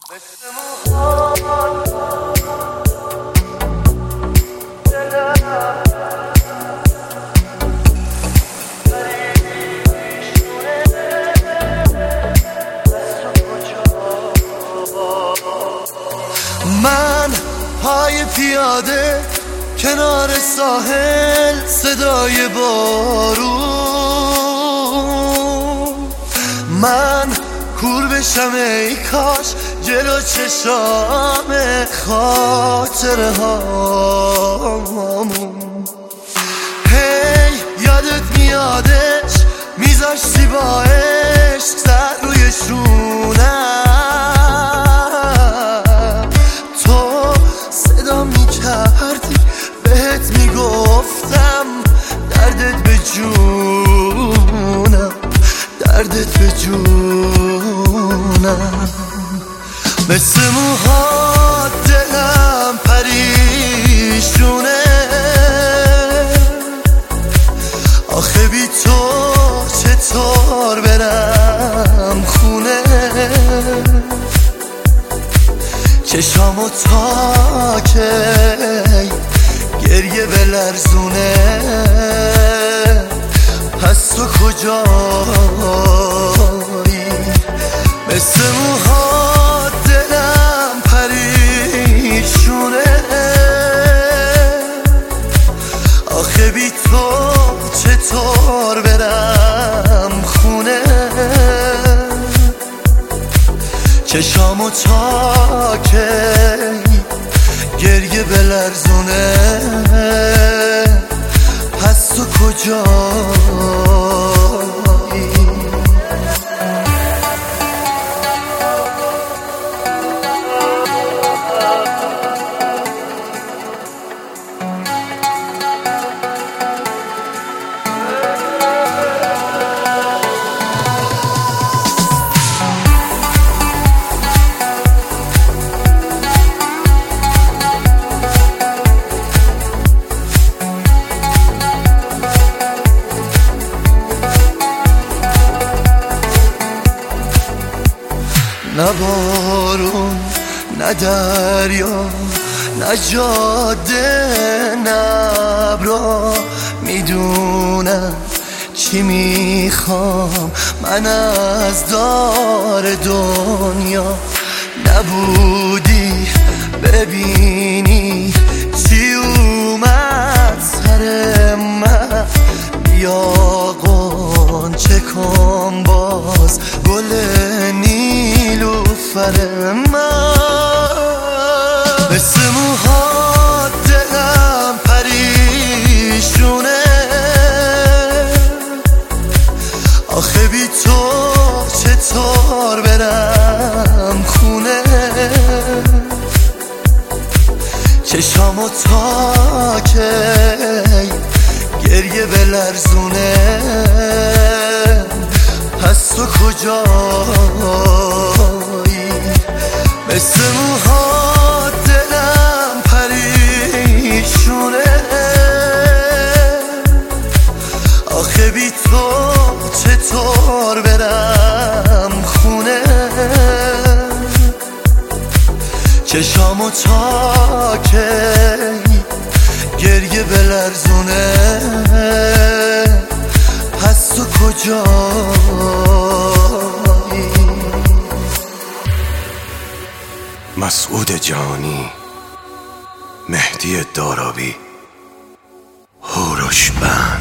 من پای پیاده کنار ساحل، صدای بارون، من کور بشم ای کاش جلو چشام خاطره هامون. هی یادت میادش میذاشتی با عشق سر روی شونم، تو صدا میکردی بهت میگفتم دردت به جونم، دردت به جونم. مثل موهات دلم پریشونه، آخه بی تو چطور برم خونه؟ چشامو تا که گریه بلرزونه، پس تو کجایی؟ مثل موهات دلم پریشونه، آخه بی تو چطور برم خونه؟ چشامو تا که گریه بلرزونه، پس تو کجایی؟ نه بارون، نه دریا، نه جاده، نه ابرا میدونم چی میخوام من از دار دنیا. نبودی ببینی چی اومد سر من، بیا غنچه کن باز گل نیلوفر من. مثل موهات دلم پریشونه، آخه بی تو چطور برم خونه؟ چشامو تا که گریه بلرزونه، پس تو کجایی؟ مثل موهات دلم پریشونه، آخه بی تو چطور برم خونه؟ چشامو تا که گریه بلرزونه، پس تو کجایی؟ مسعود جانی، مهدی دارابی، هوروش بند.